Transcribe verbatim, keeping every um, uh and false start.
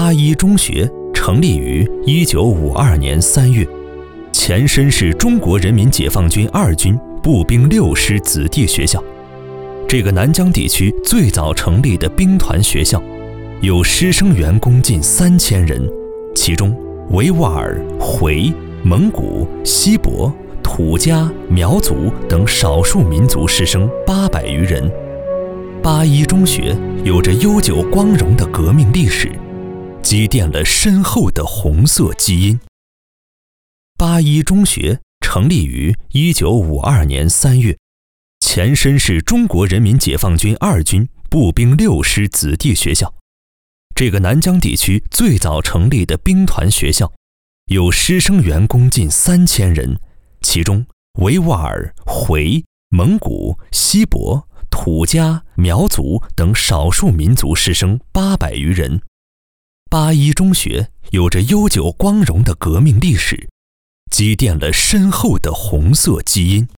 八一中学成立于一九五二年三月，前身是中国人民解放军二军步兵六师子弟学校。这个南疆地区最早成立的兵团学校，有师生员工近三千人，其中维吾尔、回、蒙古、锡伯、土家、苗族等少数民族师生八百余人。八一中学有着悠久光荣的革命历史，积淀了深厚的红色基因。八一中学成立于一九五二年三月，前身是中国人民解放军二军步兵六师子弟学校。这个南疆地区最早成立的兵团学校，有师生员工近三千人，其中维吾尔、回、蒙古、锡伯、土家、苗族等少数民族师生八百余人。八一中学有着悠久光荣的革命历史，积淀了深厚的红色基因。